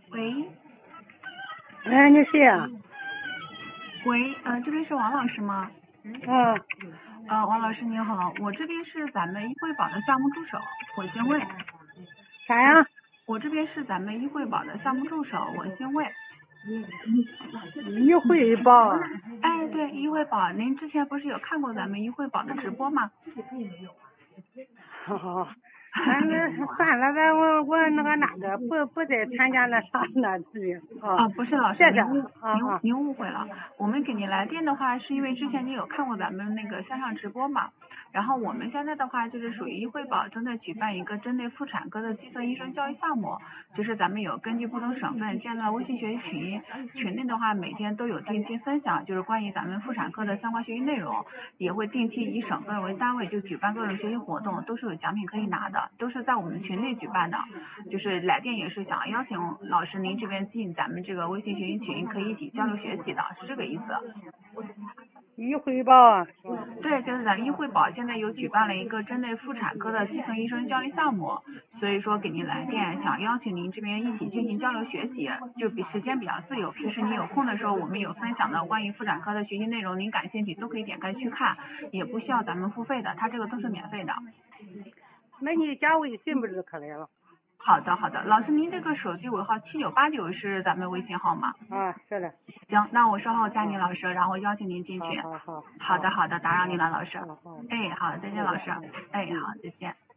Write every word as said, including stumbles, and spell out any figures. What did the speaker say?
喂， 哎，你谁呀？ 喂，呃，这边是王老师吗？ 啊， 呃，王老师您好，我这边是咱们一惠宝的项目助手，我姓魏。 啥呀？ 我这边是咱们一惠宝的项目助手，我姓魏。 一惠宝。 哎，对，一惠宝，您之前不是有看过咱们一惠宝的直播吗？ 好好，那那算了，咱我我那个那个不不再参加那啥那去啊。 啊，不是老师， 谢谢您误您啊啊。 您误会了。我们给您来电的话，是因为之前您有看过咱们那个线上直播嘛。然后我们现在的话就是属于医惠保正在举办一个针对妇产科的基层医生教育项目，就是咱们有根据不同省份建了微信学习群，群内的话每天都有定期分享，就是关于咱们妇产科的相关学习内容，也会定期以省份为单位就举办各种学习活动，都是有奖品可以拿的，都是在我们群内举办的。就是来电也是想邀请老师您这边进咱们这个微信学习群，可以一起交流学习的，是这个意思。 一惠宝。 对，就是咱医惠保现在有举办了一个针对妇产科的基层医生教育项目，所以说给您来电，想邀请您这边一起进行交流学习，就比时间比较自由，平时您有空的时候，我们有分享的关于妇产科的学习内容，您感兴趣都可以点开去看，也不需要咱们付费的，它这个都是免费的。 那你加微信不就可以了？ 好的好的，老师您这个手机尾号七九八九是咱们微信号吗？ 啊，是的。 行，那我稍后加您老师，然后邀请您进群。 好好好。 好的好的，打扰您了老师。 好好。 哎，好，再见老师。哎，好，再见。